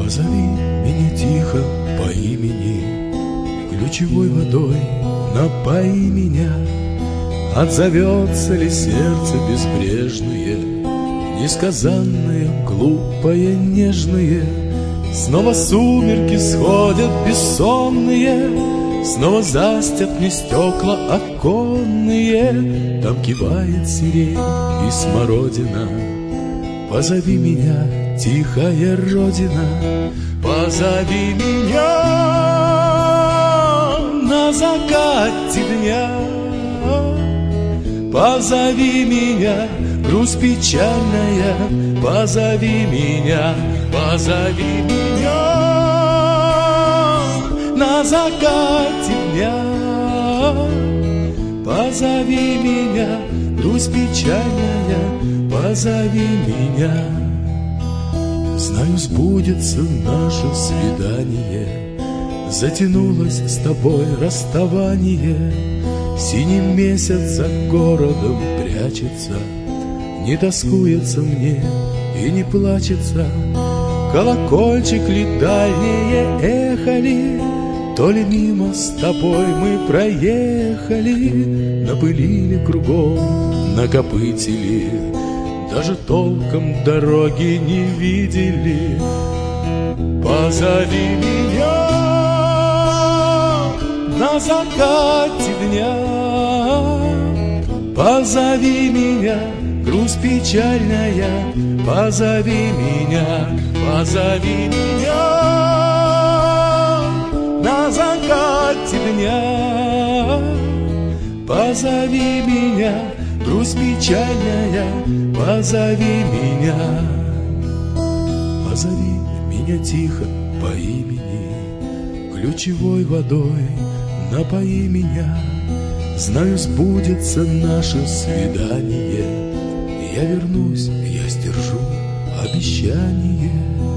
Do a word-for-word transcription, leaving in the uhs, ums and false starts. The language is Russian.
Позови меня тихо по имени, ключевой водой напои меня. Отзовется ли сердце безбрежное, несказанное, глупое, нежное? Снова сумерки сходят бессонные, снова застят мне стекла оконные. Там кивает сирень и смородина. Позови меня, тихая родина, позови меня на закате дня. Позови меня, грусть печальная, позови меня, позови меня на закате дня. Позови меня, грусть печальная, позови меня. Знаю, сбудется наше свидание, затянулось с тобой расставание. Синий месяц за городом прячется, не тоскуется мне и не плачется. Колокольчик ли, дальнее эхо ли, то ли мимо с тобой мы проехали. Напылили кругом, накопытили, даже толком дороги не видели. Позови меня на закате дня, позови меня, грусть печальная, позови меня, позови меня на закате дня. Позови меня, грусть печальная, позови меня. Позови меня тихо по имени, ключевой водой напои меня. Знаю, сбудется наше свидание, я вернусь, я сдержу обещание.